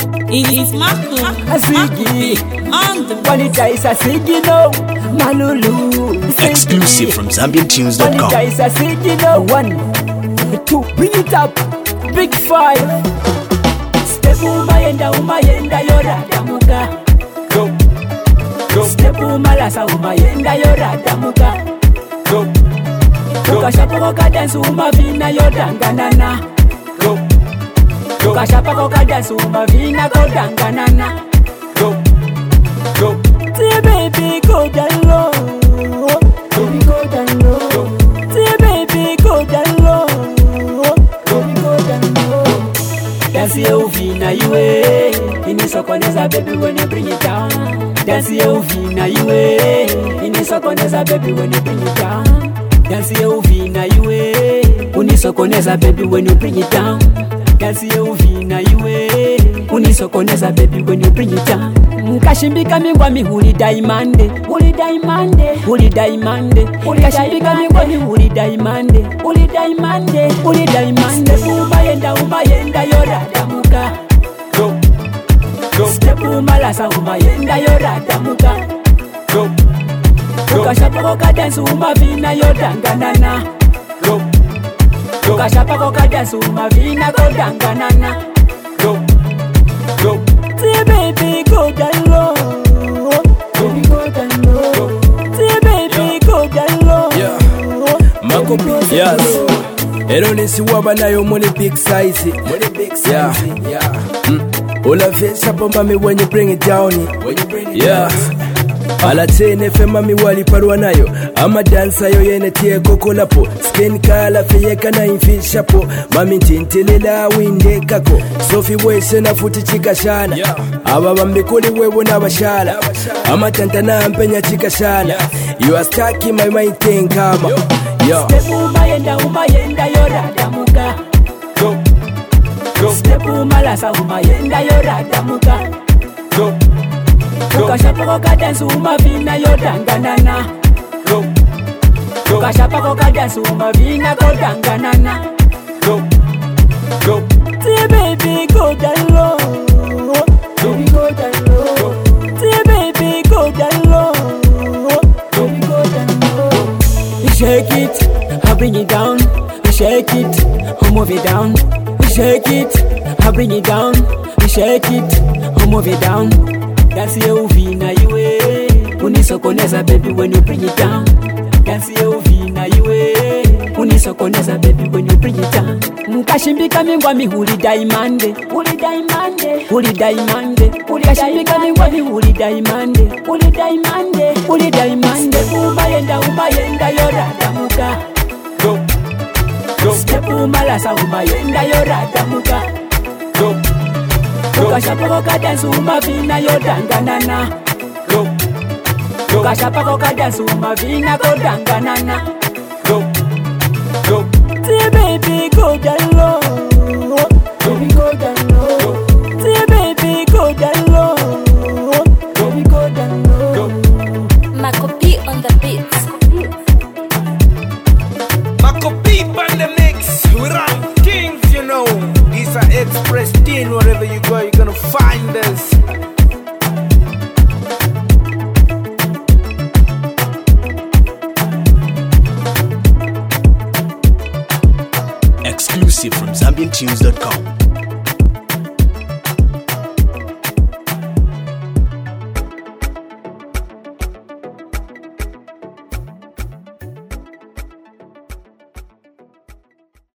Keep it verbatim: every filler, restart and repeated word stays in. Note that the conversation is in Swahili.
It's Marco, Asigi, on the Wanita is Asigi no, Malulu. Exclusive from Zambian Tunes dot com. Wanita is Asigi no. One, two, bring it up, big five. Step umayenda umayenda yora damuka. Go, go, Step umalasa umayenda yora damuka. go, go, Ukashapako kadansu umavina yodanganana. go, go, Ukashapako kadansu umavina kodanganana. go, go. See baby go down low, baby go down low. See baby go down low, baby go down low. Dance your vina iwe, inisokoneza baby when you bring it down. Dance your vina iwe, inisokoneza baby when you bring it down. Dance your vina iwe, unisokoneza baby when you bring it down. Dance your vina iwe, unisokoneza baby when you bring it down. Kashimbika mingwa mi huli daimande, huli daimande, huli daimande. Kashimbika mingwa mi huli daimande, huli daimande, huli daimande. Step umayenda umayenda yora damuka. Go, go, Step umalasa umayenda yora damuka. go, go, Ukashapako kadansu umavina yodanganana. go, go, Ukashapako kadansu umavina kodanganana. go, go. See baby go down low, baby go down low. See baby go down low, Yeah. baby go down Yes. low. Eronesi wabanayo muli big size. Money big Yeah. size, yeah. Ola face up on mommy when you bring it down. When you bring it Yeah. down. Ala tene fe mami wali parwa nayo. Ama dansa yo yene tie koko lapo. Skin kala fe kana infisha po. Mami tintilela winde kako. Sofi wese na futi chikashana. Yeah. Aba bambikuli wewe na bashala. Ama tantana mpenya chikashana. You are stuck in my mind thing kama. Yo. Step umayenda umayenda yora damuka. Go, go, Step umalasa umayenda yora damuka. go, go, Ukashapako kadansu umavina yodanganana. go, go, Ukashapako kadansu umavina kodanganana. go, go. See baby go down low, baby go down low. See baby go down low, baby go down low. Shake it, I bring it down. Shake it, I move it down. Shake it, I bring it down. Shake it, I move it down. Dance your vina iwe, unisokoneza baby when you bring it down. Dance your vina iwe, unisokoneza baby when you bring it down. Kashimbika mingwa mi huli daimande, huli daimande, huli daimande. Kashimbika mingwa mi huli daimande, huli daimande, huli daimande. Umayenda umayenda yora damuka. Go, go, Step umalasa umayenda yora damuka. go, go, Ukashapako kadansu umavina yodanganana. go, go, Ukashapako kadansu umavina kodanganana. go, go. See baby go down low, baby go down low. See baby go down low, baby go down low. Marco P on the beats. Marco P on the mix. We run kings, you know. It's a express teen. Wherever you go, you're gonna find us. Exclusive from Zambian Tunes dot com.